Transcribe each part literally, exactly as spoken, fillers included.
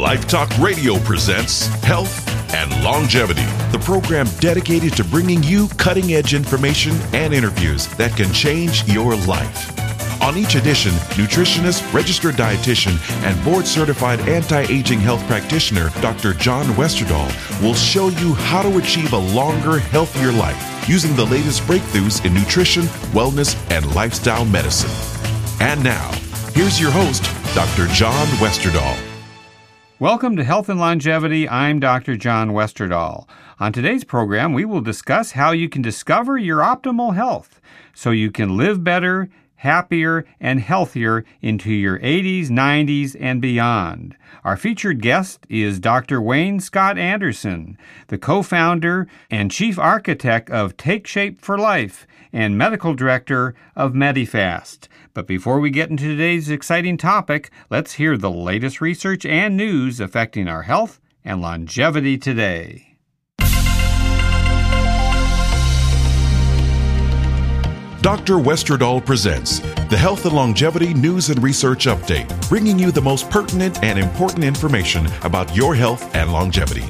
Life Talk Radio presents Health and Longevity, the program dedicated to bringing you cutting-edge information and interviews that can change your life. On each edition, nutritionist, registered dietitian, and board-certified anti-aging health practitioner, Doctor John Westerdahl, will show you how to achieve a longer, healthier life using the latest breakthroughs in nutrition, wellness, and lifestyle medicine. And now, here's your host, Doctor John Westerdahl. Welcome to Health and Longevity. I'm Doctor John Westerdahl. On today's program, we will discuss how you can discover your optimal health so you can live better, happier, and healthier into your eighties, nineties, and beyond. Our featured guest is Doctor Wayne Scott Anderson, the co-founder and chief architect of Take Shape for Life and medical director of Medifast. But before we get into today's exciting topic, let's hear the latest research and news affecting our health and longevity today. Doctor Westerdahl presents the Health and Longevity News and Research Update, bringing you the most pertinent and important information about your health and longevity.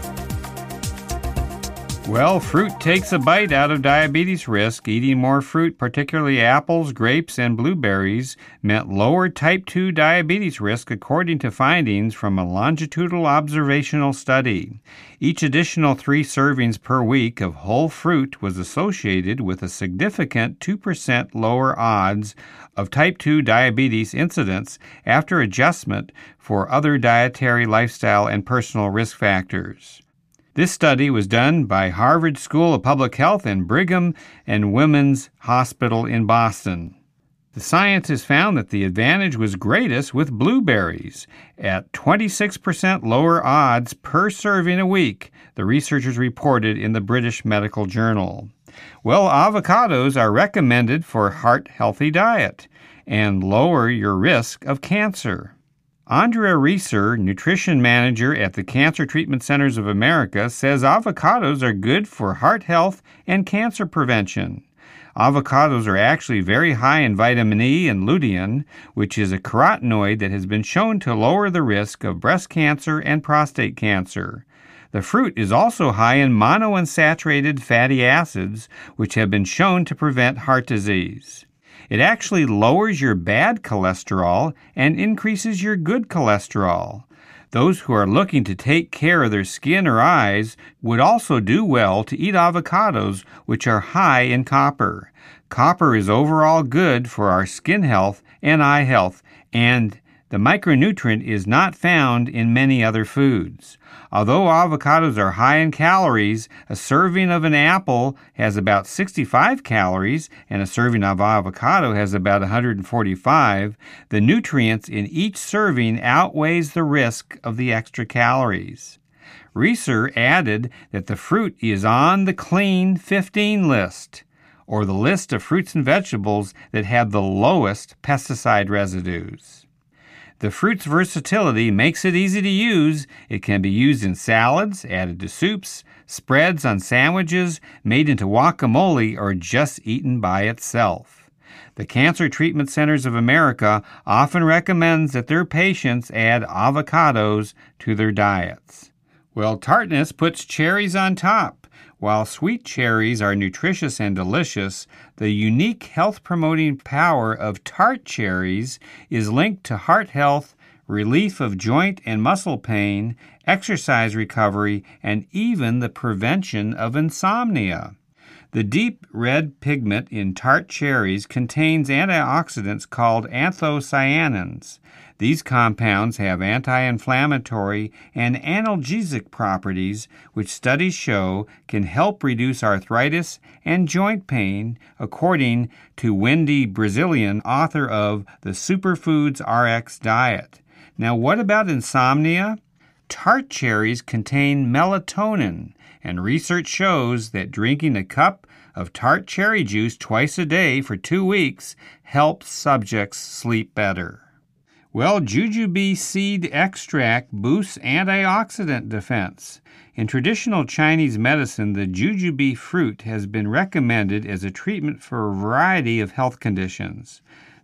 Well, fruit takes a bite out of diabetes risk. Eating more fruit, particularly apples, grapes, and blueberries, meant lower type two diabetes risk according to findings from a longitudinal observational study. Each additional three servings per week of whole fruit was associated with a significant two percent lower odds of type two diabetes incidence after adjustment for other dietary, lifestyle, and personal risk factors. This study was done by Harvard School of Public Health and Brigham and Women's Hospital in Boston. The scientists found that the advantage was greatest with blueberries at twenty-six percent lower odds per serving a week, the researchers reported in the British Medical Journal. Well, avocados are recommended for heart-healthy diet and lower your risk of cancer. Andrea Reeser, nutrition manager at the Cancer Treatment Centers of America, says avocados are good for heart health and cancer prevention. Avocados are actually very high in vitamin E and lutein, which is a carotenoid that has been shown to lower the risk of breast cancer and prostate cancer. The fruit is also high in monounsaturated fatty acids, which have been shown to prevent heart disease. It actually lowers your bad cholesterol and increases your good cholesterol. Those who are looking to take care of their skin or eyes would also do well to eat avocados, which are high in copper. Copper is overall good for our skin health and eye health, and the micronutrient is not found in many other foods. Although avocados are high in calories, a serving of an apple has about sixty-five calories and a serving of avocado has about one hundred forty-five. The nutrients in each serving outweighs the risk of the extra calories. Reeser added that the fruit is on the Clean fifteen list, or the list of fruits and vegetables that have the lowest pesticide residues. The fruit's versatility makes it easy to use. It can be used in salads, added to soups, spreads on sandwiches, made into guacamole, or just eaten by itself. The Cancer Treatment Centers of America often recommends that their patients add avocados to their diets. Well, tartness puts cherries on top. While sweet cherries are nutritious and delicious, the unique health-promoting power of tart cherries is linked to heart health, relief of joint and muscle pain, exercise recovery, and even the prevention of insomnia. The deep red pigment in tart cherries contains antioxidants called anthocyanins. These compounds have anti-inflammatory and analgesic properties, which studies show can help reduce arthritis and joint pain, according to Wendy Brazilian, author of the Superfoods R X Diet. Now, what about insomnia? Tart cherries contain melatonin, and research shows that drinking a cup of tart cherry juice twice a day for two weeks helps subjects sleep better. Well, jujube seed extract boosts antioxidant defense. In traditional Chinese medicine, the jujube fruit has been recommended as a treatment for a variety of health conditions.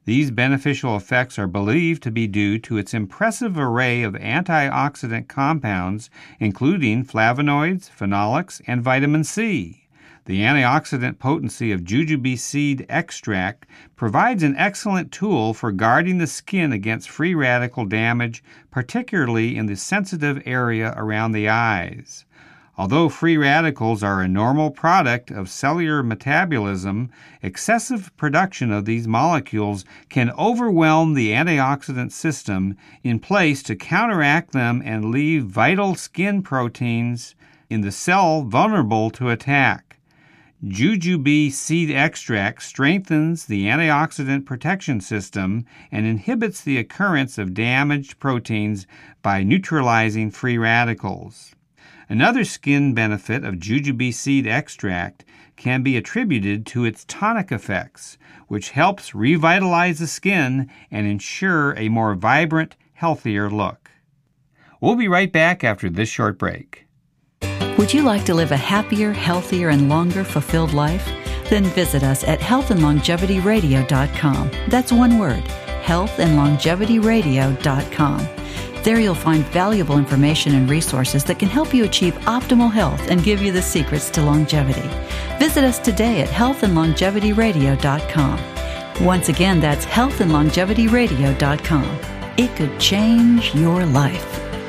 These beneficial effects are believed to be due to its impressive array of antioxidant compounds, including flavonoids, phenolics, and vitamin C. The antioxidant potency of jujube seed extract provides an excellent tool for guarding the skin against free radical damage, particularly in the sensitive area around the eyes. Although free radicals are a normal product of cellular metabolism, excessive production of these molecules can overwhelm the antioxidant system in place to counteract them and leave vital skin proteins in the cell vulnerable to attack. Jujube seed extract strengthens the antioxidant protection system and inhibits the occurrence of damaged proteins by neutralizing free radicals. Another skin benefit of jujube seed extract can be attributed to its tonic effects, which helps revitalize the skin and ensure a more vibrant, healthier look. We'll be right back after this short break. Would you like to live a happier, healthier, and longer fulfilled life? Then visit us at health and longevity radio dot com. That's one word, health and longevity radio dot com. There you'll find valuable information and resources that can help you achieve optimal health and give you the secrets to longevity. Visit us today at health and longevity radio dot com. Once again, that's health and longevity radio dot com. It could change your life.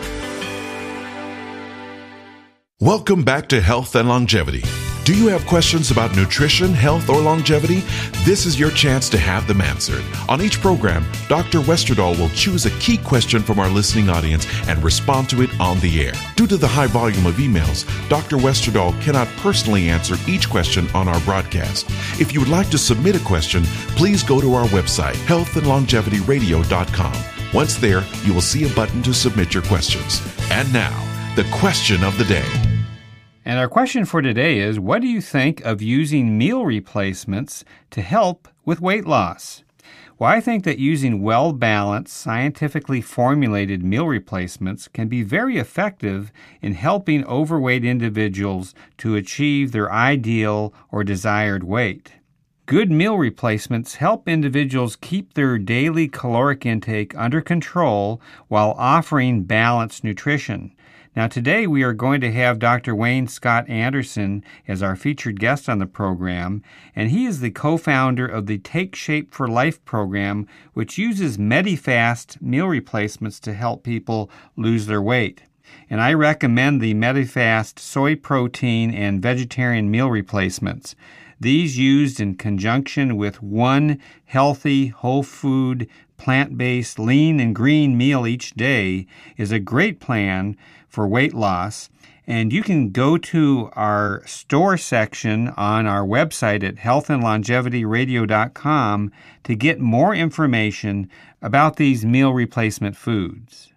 Welcome back to Health and Longevity. Do you have questions about nutrition, health, or longevity? This is your chance to have them answered. On each program, Doctor Westerdahl will choose a key question from our listening audience and respond to it on the air. Due to the high volume of emails, Doctor Westerdahl cannot personally answer each question on our broadcast. If you would like to submit a question, please go to our website, health and longevity radio dot com. Once there, you will see a button to submit your questions. And now, the question of the day. And our question for today is, what do you think of using meal replacements to help with weight loss? Well, I think that using well-balanced, scientifically formulated meal replacements can be very effective in helping overweight individuals to achieve their ideal or desired weight. Good meal replacements help individuals keep their daily caloric intake under control while offering balanced nutrition. Now, today we are going to have Doctor Wayne Scott Anderson as our featured guest on the program, and he is the co-founder of the Take Shape for Life program, which uses Medifast meal replacements to help people lose their weight. And I recommend the Medifast soy protein and vegetarian meal replacements. These used in conjunction with one healthy, whole food, plant-based, lean and green meal each day is a great plan for weight loss. And you can go to our store section on our website at health and longevity radio dot com to get more information about these meal replacement foods.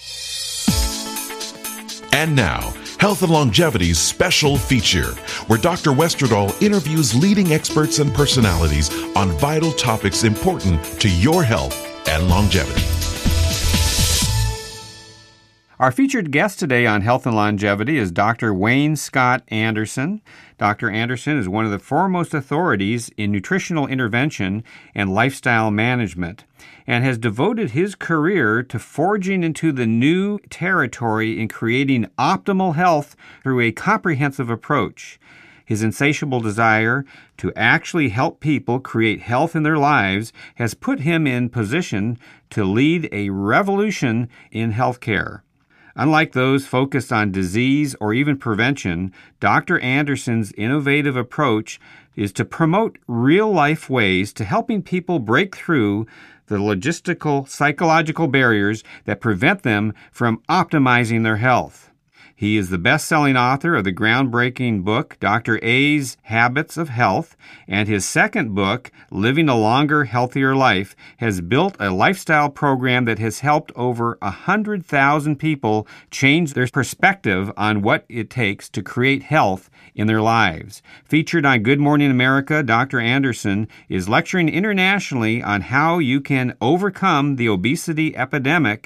And now, Health and Longevity's special feature, where Doctor Westerdahl interviews leading experts and personalities on vital topics important to your health and longevity. Our featured guest today on Health and Longevity is Doctor Wayne Scott Anderson. Doctor Anderson is one of the foremost authorities in nutritional intervention and lifestyle management, and has devoted his career to forging into the new territory in creating optimal health through a comprehensive approach. His insatiable desire to actually help people create health in their lives has put him in position to lead a revolution in healthcare. Unlike those focused on disease or even prevention, Doctor Anderson's innovative approach is to promote real-life ways to helping people break through the logistical, psychological barriers that prevent them from optimizing their health. He is the best-selling author of the groundbreaking book, Doctor A's Habits of Health, and his second book, Living a Longer, Healthier Life, has built a lifestyle program that has helped over one hundred thousand people change their perspective on what it takes to create health in their lives. Featured on Good Morning America, Doctor Anderson is lecturing internationally on how you can overcome the obesity epidemic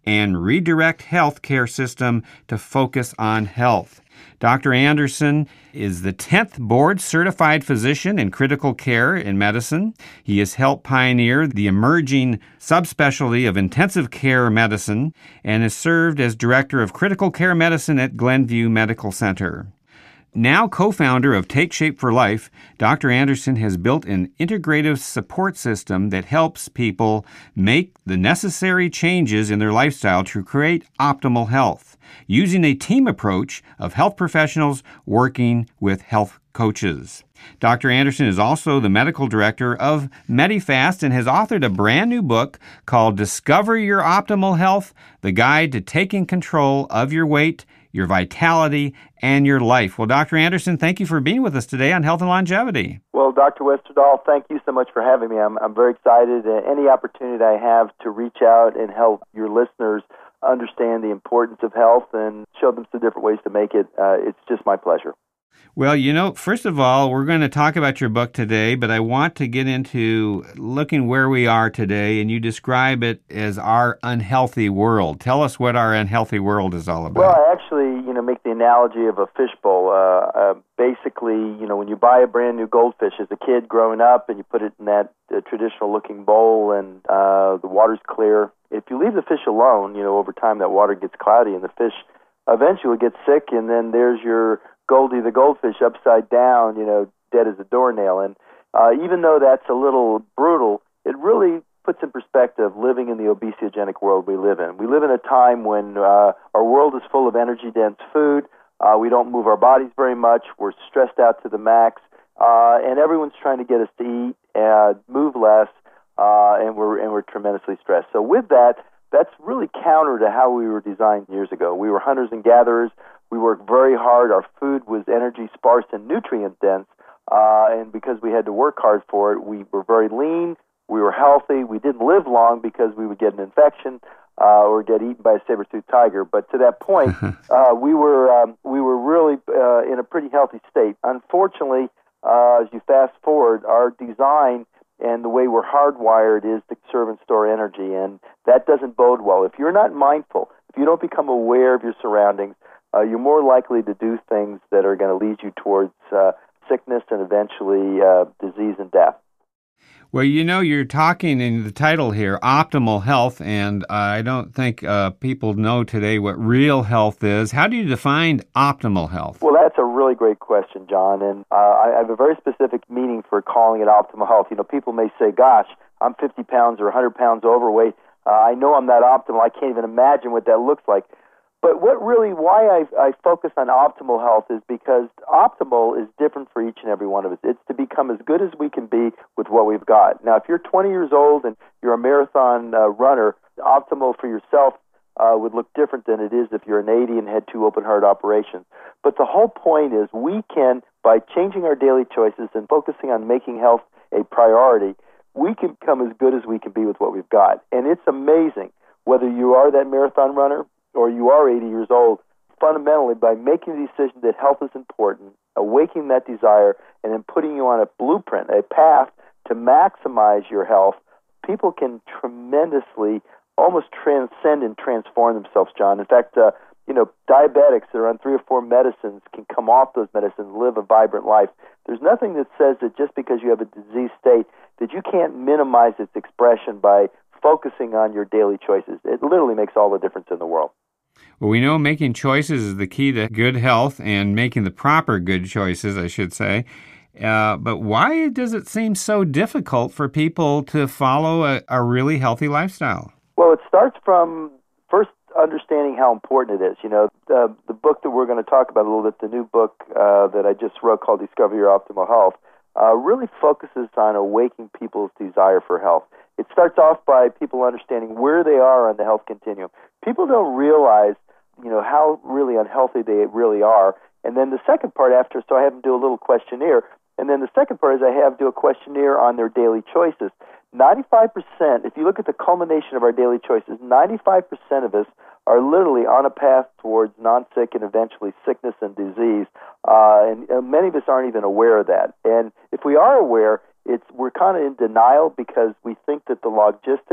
and redirect healthcare system to focus on health. Doctor Anderson is the tenth board-certified physician in critical care in medicine. He has helped pioneer the emerging subspecialty of intensive care medicine and has served as director of critical care medicine at Glenview Medical Center. Now co-founder of Take Shape for Life, Doctor Anderson has built an integrative support system that helps people make the necessary changes in their lifestyle to create optimal health, using a team approach of health professionals working with health coaches. Doctor Anderson is also the medical director of Medifast and has authored a brand new book called Discover Your Optimal Health, the guide to taking control of your weight, your vitality, and your life. Well, Doctor Anderson, thank you for being with us today on Health and Longevity. Well, Doctor Westerdahl, thank you so much for having me. I'm, I'm very excited. Uh, any opportunity I have to reach out and help your listeners understand the importance of health and show them some different ways to make it, uh, it's just my pleasure. Well, you know, first of all, we're going to talk about your book today, but I want to get into looking where we are today, and you describe it as our unhealthy world. Tell us what our unhealthy world is all about. Well, I actually, you know, make the analogy of a fishbowl. Uh, uh, basically, you know, when you buy a brand new goldfish as a kid growing up and you put it in that uh, traditional-looking bowl and uh, the water's clear, if you leave the fish alone, you know, over time that water gets cloudy and the fish eventually gets sick, and then there's your Goldie the goldfish upside down, you know, dead as a doornail. And uh, even though that's a little brutal, it really puts in perspective living in the obesogenic world we live in. We live in a time when uh, our world is full of energy-dense food. Uh, we don't move our bodies very much. We're stressed out to the max. Uh, and everyone's trying to get us to eat and move less, uh, and we're and we're tremendously stressed. So with that, that's really counter to how we were designed years ago. We were hunters and gatherers. We worked very hard. Our food was energy sparse and nutrient dense, uh, and because we had to work hard for it, we were very lean. We were healthy. We didn't live long because we would get an infection uh, or get eaten by a saber-toothed tiger. But to that point, uh, we were um, we were really uh, in a pretty healthy state. Unfortunately, uh, as you fast forward, our design and the way we're hardwired is to conserve and store energy, and that doesn't bode well. If you're not mindful, if you don't become aware of your surroundings, uh, you're more likely to do things that are going to lead you towards uh, sickness and eventually uh, disease and death. Well, you know, you're talking in the title here, optimal health, and I don't think uh, people know today what real health is. How do you define optimal health? Well, that's a really great question, John, and uh, I have a very specific meaning for calling it optimal health. You know, people may say, gosh, I'm fifty pounds or one hundred pounds overweight. Uh, I know I'm not optimal. I can't even imagine what that looks like. But what really, why I, I focus on optimal health is because optimal is different for each and every one of us. It's to become as good as we can be with what we've got. Now, if you're twenty years old and you're a marathon uh, runner, optimal for yourself uh, would look different than it is if you're an eighty and had two open-heart operations. But the whole point is we can, by changing our daily choices and focusing on making health a priority, we can become as good as we can be with what we've got. And it's amazing whether you are that marathon runner or you are eighty years old, fundamentally, by making the decision that health is important, awakening that desire, and then putting you on a blueprint, a path to maximize your health, people can tremendously almost transcend and transform themselves, John. In fact, uh, you know, diabetics that are on three or four medicines can come off those medicines and live a vibrant life. There's nothing that says that just because you have a disease state that you can't minimize its expression by focusing on your daily choices. It literally makes all the difference in the world. Well, we know making choices is the key to good health and making the proper good choices, I should say. Uh, but why does it seem so difficult for people to follow a, a really healthy lifestyle? Well, it starts from first understanding how important it is. You know, the, the book that we're going to talk about a little bit, the new book uh, that I just wrote called Discover Your Optimal Health, uh, really focuses on awakening people's desire for health. It starts off by people understanding where they are on the health continuum. People don't realize, you know, how really unhealthy they really are. And then the second part after, so I have them do a little questionnaire. And then the second part is I have them do a questionnaire on their daily choices. ninety-five percent, if you look at the culmination of our daily choices, ninety-five percent of us are literally on a path towards non-sick and eventually sickness and disease. Uh, and, and many of us aren't even aware of that. And if we are aware, it's we're kind of in denial because we think that the logistics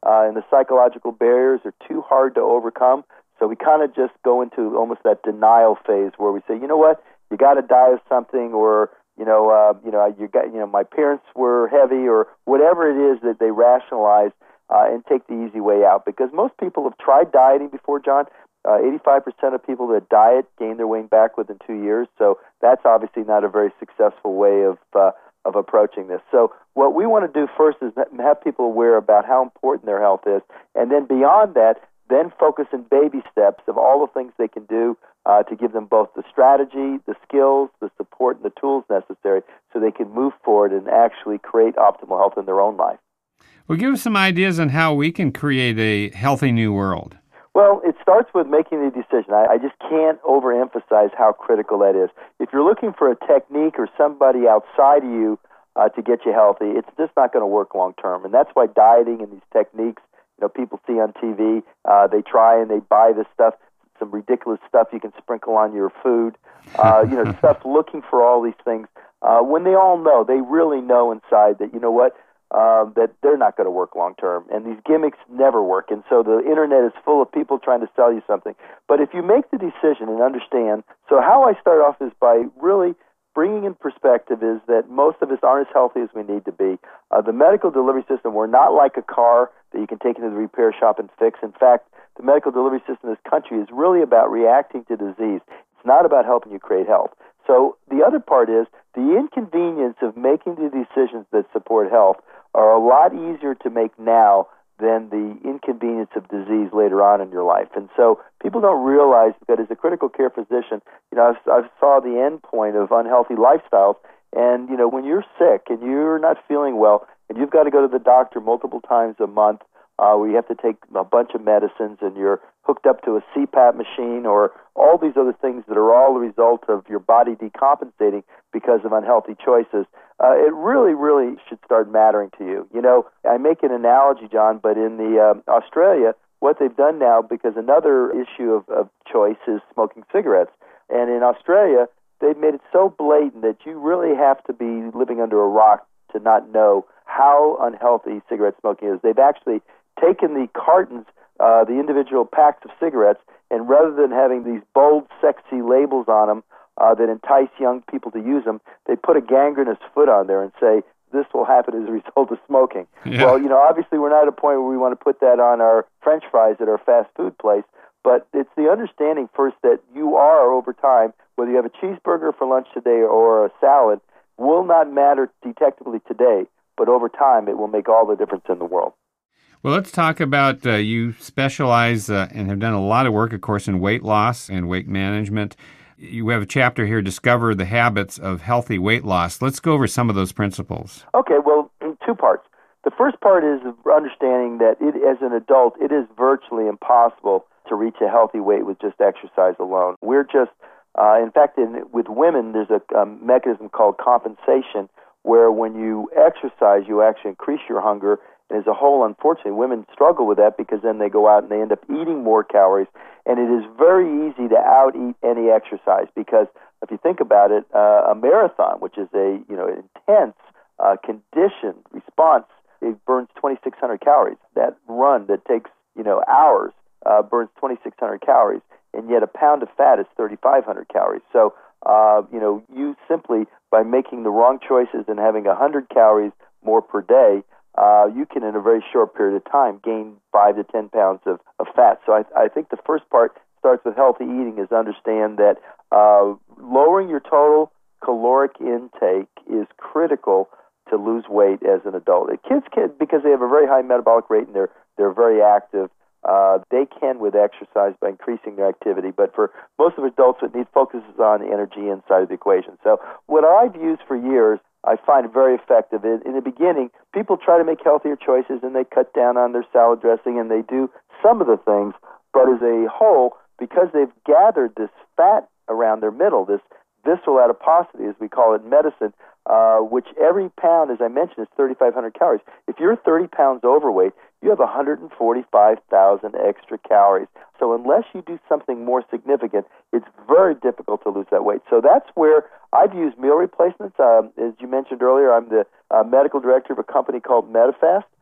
uh, and the psychological barriers are too hard to overcome. So we kind of just go into almost that denial phase where we say, you know what, you got to die of something, or you know, uh, you know, you got, you know, my parents were heavy, or whatever it is that they rationalize uh, and take the easy way out. Because most people have tried dieting before, John. Uh, eighty-five percent of people that diet gain their weight back within two years. So that's obviously not a very successful way of uh, of approaching this. So what we want to do first is have people aware about how important their health is, and then beyond that, then focus in baby steps of all the things they can do uh, to give them both the strategy, the skills, the support, and the tools necessary so they can move forward and actually create optimal health in their own life. Well, give us some ideas on how we can create a healthy new world. Well, it starts with making the decision. I, I just can't overemphasize how critical that is. If you're looking for a technique or somebody outside of you uh, to get you healthy, it's just not going to work long term. And that's why dieting and these techniques, you know, people see on T V, uh, they try and they buy this stuff, some ridiculous stuff you can sprinkle on your food, uh, you know, stuff looking for all these things. Uh, when they all know, they really know inside that, you know what, Uh, that they're not going to work long term, and these gimmicks never work. And so the internet is full of people trying to sell you something. But if you make the decision and understand, so how I start off is by really bringing in perspective is that most of us aren't as healthy as we need to be. Uh, the medical delivery system, we're not like a car that you can take into the repair shop and fix. In fact, the medical delivery system in this country is really about reacting to disease. It's not about helping you create health. So the other part is the inconvenience of making the decisions that support health are a lot easier to make now than the inconvenience of disease later on in your life. And so people don't realize that as a critical care physician, you know, I've, I've saw the end point of unhealthy lifestyles. And, you know, when you're sick and you're not feeling well and you've got to go to the doctor multiple times a month, uh, where you have to take a bunch of medicines and you're hooked up to a C PAP machine or all these other things that are all the result of your body decompensating because of unhealthy choices, uh, it really, really should start mattering to you. You know, I make an analogy, John, but in the um, Australia, what they've done now, because another issue of, of choice is smoking cigarettes. And in Australia, they've made it so blatant that you really have to be living under a rock to not know how unhealthy cigarette smoking is. They've actually taken the cartons, uh, the individual packs of cigarettes, and rather than having these bold, sexy labels on them uh, that entice young people to use them, they put a gangrenous foot on there and say, this will happen as a result of smoking. Yeah. Well, you know, obviously we're not at a point where we want to put that on our French fries at our fast food place, but it's the understanding first that you are, over time, whether you have a cheeseburger for lunch today or a salad, will not matter detectably today, but over time it will make all the difference in the world. Well, let's talk about, uh, you specialize uh, and have done a lot of work, of course, in weight loss and weight management. You have a chapter here, Discover the Habits of Healthy Weight Loss. Let's go over some of those principles. Okay, well, in two parts. The first part is understanding that it, as an adult, it is virtually impossible to reach a healthy weight with just exercise alone. We're just, uh, in fact, in, with women, there's a, a mechanism called compensation where when you exercise, you actually increase your hunger. And as a whole, unfortunately, women struggle with that because then they go out and they end up eating more calories. And it is very easy to out-eat any exercise because if you think about it, uh, a marathon, which is a you know intense, uh, conditioned response, it burns twenty-six hundred calories. That run that takes you know hours uh, burns twenty-six hundred calories, and yet a pound of fat is thirty-five hundred calories. So uh, you know you simply, by making the wrong choices and having one hundred calories more per day, Uh, you can, in a very short period of time, gain five to ten pounds of, of fat. So I, I think the first part starts with healthy eating is understand that uh, lowering your total caloric intake is critical to lose weight as an adult. Kids can, because they have a very high metabolic rate and they're they're very active, uh, they can with exercise by increasing their activity. But for most of adults, what need focuses on the energy inside of the equation. So what I've used for years, I find very effective. In, in the beginning, people try to make healthier choices and they cut down on their salad dressing and they do some of the things, but as a whole, because they've gathered this fat around their middle, this visceral adiposity, as we call it in medicine, uh, which every pound, as I mentioned, is thirty-five hundred calories. If you're thirty pounds overweight, you have one hundred forty-five thousand extra calories. So unless you do something more significant, it's very difficult to lose that weight. So that's where I've used meal replacements. Um, as you mentioned earlier, I'm the uh, medical director of a company called MetaFast.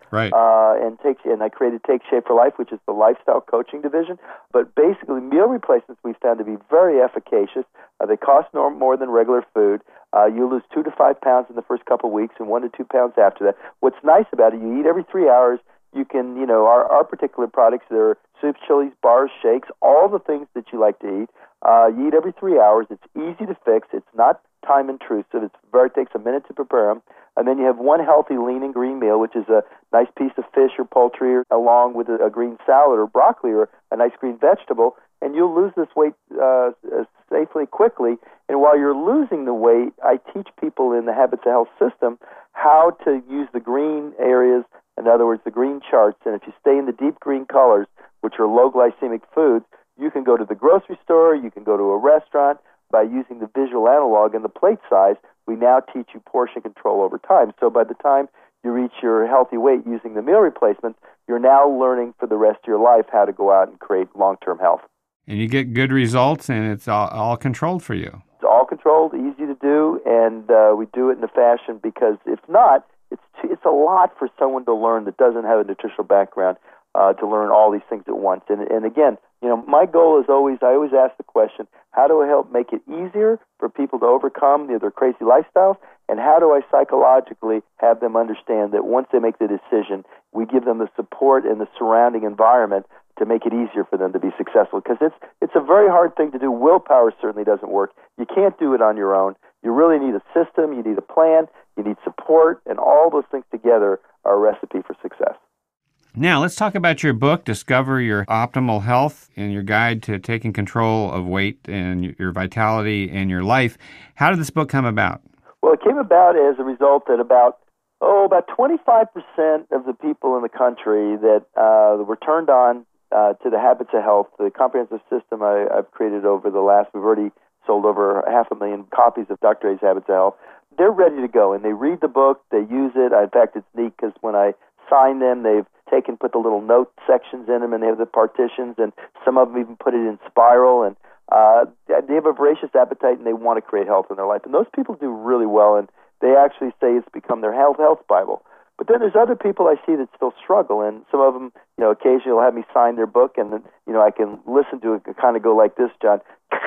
Right. Uh, and take and I created Take Shape for Life, which is the lifestyle coaching division. But basically, meal replacements we've found to be very efficacious. Uh, they cost no more than regular food. Uh, you lose two to five pounds in the first couple of weeks, and one to two pounds after that. What's nice about it, you eat every three hours. You can, you know, our, our particular products, they're soups, chilies, bars, shakes, all the things that you like to eat. Uh, you eat every three hours. It's easy to fix. It's not time intrusive. It's very, it takes a minute to prepare them. And then you have one healthy lean and green meal, which is a nice piece of fish or poultry, or, along with a, a green salad or broccoli or a nice green vegetable. And you'll lose this weight uh, safely, quickly. And while you're losing the weight, I teach people in the Habits of Health system how to use the green areas, in other words, the green charts. And if you stay in the deep green colors, which are low glycemic foods, you can go to the grocery store, you can go to a restaurant. By using the visual analog and the plate size, we now teach you portion control over time. So by the time you reach your healthy weight using the meal replacements, you're now learning for the rest of your life how to go out and create long-term health. And you get good results, and it's all, all controlled for you. It's all controlled, easy to do, and uh, we do it in a fashion because if not, it's too, it's a lot for someone to learn that doesn't have a nutritional background uh, to learn all these things at once. And, and again, you know, my goal is always, I always ask the question, how do I help make it easier for people to overcome their, their crazy lifestyles, and how do I psychologically have them understand that once they make the decision, we give them the support and the surrounding environment to make it easier for them to be successful? Because it's it's a very hard thing to do. Willpower certainly doesn't work. You can't do it on your own. You really need a system, you need a plan, you need support, and all those things together are a recipe for success. Now, let's talk about your book, Discover Your Optimal Health, and your guide to taking control of weight and your vitality and your life. How did this book come about? Well, it came about as a result that about, oh, about twenty-five percent of the people in the country that uh, were turned on uh, to the Habits of Health, the comprehensive system I, I've created over the last, we've already sold over half a million copies of Doctor A's Habits of Health. They're ready to go, and they read the book, they use it. In fact, it's neat because when I sign them, they've taken, put the little note sections in them, and they have the partitions, and some of them even put it in spiral, and uh, they have a voracious appetite, and they want to create health in their life. And those people do really well, and they actually say it's become their health health Bible. But then there's other people I see that still struggle, and some of them, you know, occasionally will have me sign their book, and then, you know, I can listen to it and kind of go like this, John.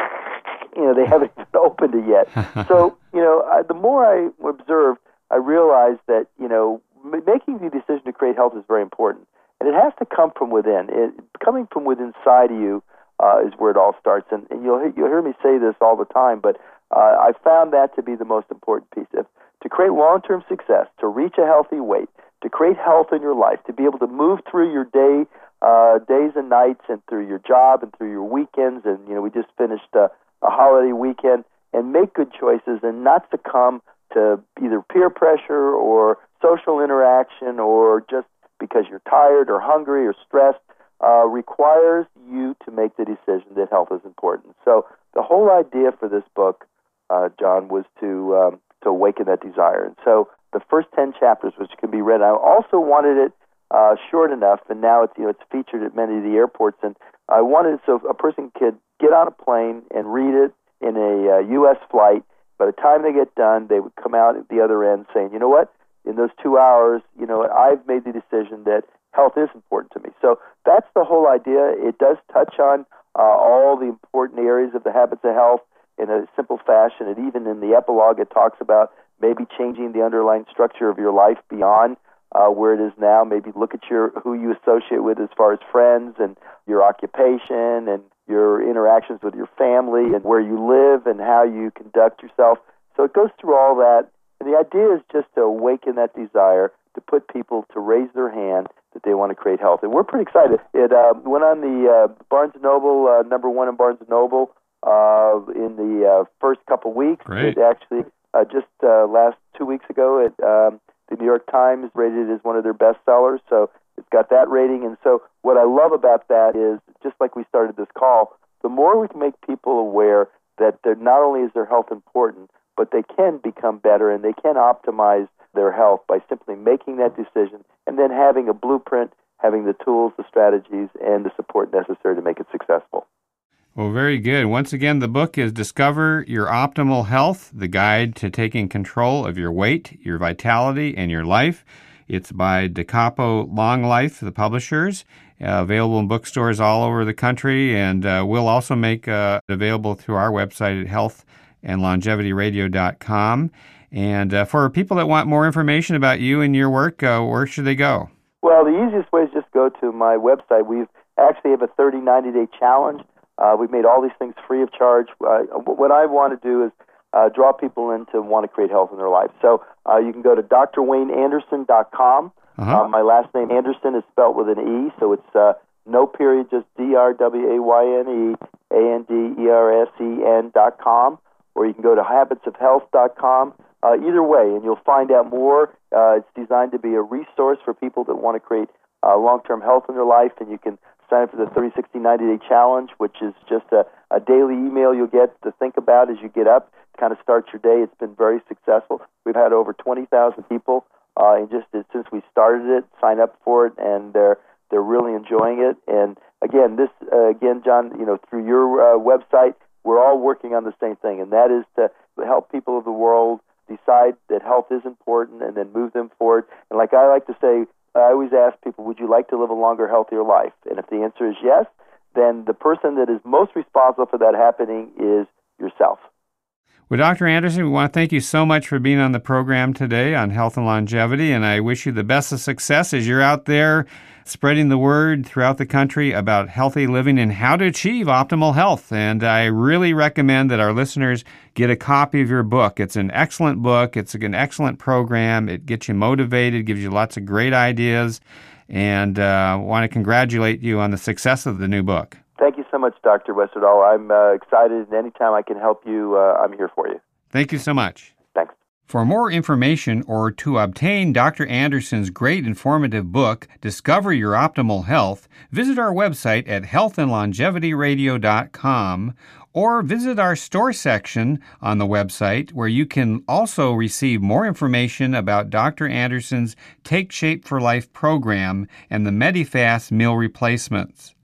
You know, they haven't even opened it yet. So, you know, I, the more I observed, I realized that, you know, making the decision to create health is very important, and it has to come from within. It, coming from within inside of you uh, is where it all starts. And, and you'll you'll hear me say this all the time, but uh, I found that to be the most important piece. If, to create long-term success, to reach a healthy weight, to create health in your life, to be able to move through your day, uh, days and nights, and through your job and through your weekends. And you know, we just finished uh, a holiday weekend, and make good choices and not succumb to either peer pressure or social interaction, or just because you're tired or hungry or stressed, uh, requires you to make the decision that health is important. So the whole idea for this book, uh, John, was to um, to awaken that desire. And so the first ten chapters, which can be read, I also wanted it uh, short enough, and now it's you know it's featured at many of the airports, and I wanted it so a person could get on a plane and read it in a uh, U S flight. By the time they get done, they would come out at the other end saying, you know what? In those two hours, you know, I've made the decision that health is important to me. So that's the whole idea. It does touch on uh, all the important areas of the Habits of Health in a simple fashion. And even in the epilogue, it talks about maybe changing the underlying structure of your life beyond uh, where it is now. Maybe look at your who you associate with as far as friends and your occupation and your interactions with your family and where you live and how you conduct yourself. So it goes through all that. And the idea is just to awaken that desire to put people to raise their hand that they want to create health. And we're pretty excited. It uh, went on the uh, Barnes and Noble, uh, number one in Barnes and Noble uh, in the uh, first couple weeks. Great. It actually, uh, just uh, last two weeks ago, it, um, the New York Times rated it as one of their best sellers. So it's got that rating. And so what I love about that is, just like we started this call, the more we can make people aware that they're, not only is their health important, but they can become better and they can optimize their health by simply making that decision and then having a blueprint, having the tools, the strategies, and the support necessary to make it successful. Well, very good. Once again, the book is Discover Your Optimal Health, the guide to taking control of your weight, your vitality, and your life. It's by DeCapo Long Life, the publishers, uh, available in bookstores all over the country, and uh, we'll also make uh, it available through our website at health and longevity radio dot com. And uh, for people that want more information about you and your work, uh, where should they go? Well, the easiest way is just go to my website. We've actually have a thirty, ninety-day challenge. Uh, we've made all these things free of charge. Uh, what I want to do is uh, draw people in to want to create health in their life. So uh, you can go to d r wayne anderson dot com. Uh-huh. Uh, my last name, Anderson, is spelled with an E, so it's uh, no period, just D R W A Y N E A N D E R S E N dot com. Or you can go to habits of health dot com. Uh, either way, and you'll find out more. Uh, it's designed to be a resource for people that want to create uh, long-term health in their life, and you can sign up for the thirty, sixty, ninety-day challenge, which is just a, a daily email you'll get to think about as you get up, to kind of start your day. It's been very successful. We've had over twenty thousand people, uh, and just since we started it, sign up for it, and they're they're really enjoying it. And again, this uh, again, John, you know, through your uh, website, we're all working on the same thing, and that is to help people of the world decide that health is important and then move them forward. And like I like to say, I always ask people, would you like to live a longer, healthier life? And if the answer is yes, then the person that is most responsible for that happening is yourself. Well, Doctor Anderson, we want to thank you so much for being on the program today on health and longevity, and I wish you the best of success as you're out there spreading the word throughout the country about healthy living and how to achieve optimal health. And I really recommend that our listeners get a copy of your book. It's an excellent book. It's an excellent program. It gets you motivated, gives you lots of great ideas, and I uh, want to congratulate you on the success of the new book. Thank you so much, Doctor Westerdahl. I'm uh, excited, and anytime I can help you, uh, I'm here for you. Thank you so much. Thanks. For more information or to obtain Doctor Anderson's great informative book, Discover Your Optimal Health, visit our website at health and longevity radio dot com or visit our store section on the website, where you can also receive more information about Doctor Anderson's Take Shape for Life program and the Medifast meal replacements.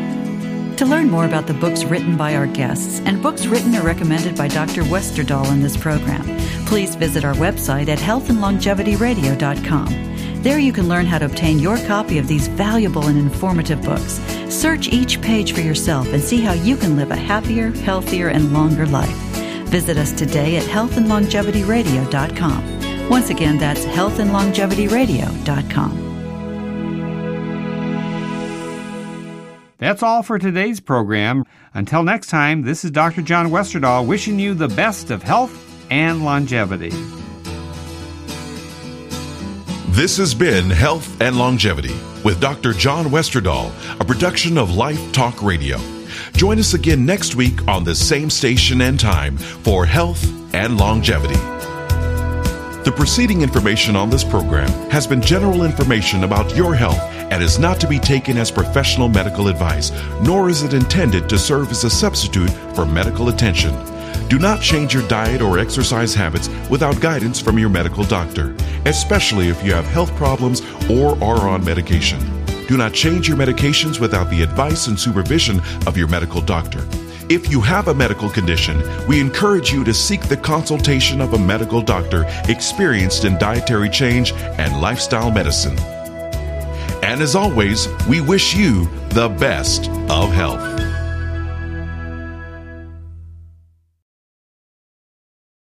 To learn more about the books written by our guests and books written or recommended by Doctor Westerdahl in this program, please visit our website at health and longevity radio dot com. There you can learn how to obtain your copy of these valuable and informative books. Search each page for yourself and see how you can live a happier, healthier, and longer life. Visit us today at health and longevity radio dot com. Once again, that's health and longevity radio dot com. That's all for today's program. Until next time, this is Doctor John Westerdahl wishing you the best of health and longevity. This has been Health and Longevity with Doctor John Westerdahl, a production of Life Talk Radio. Join us again next week on the same station and time for Health and Longevity. The preceding information on this program has been general information about your health and is not to be taken as professional medical advice, nor is it intended to serve as a substitute for medical attention. Do not change your diet or exercise habits without guidance from your medical doctor, especially if you have health problems or are on medication. Do not change your medications without the advice and supervision of your medical doctor. If you have a medical condition, we encourage you to seek the consultation of a medical doctor experienced in dietary change and lifestyle medicine. And as always, we wish you the best of health.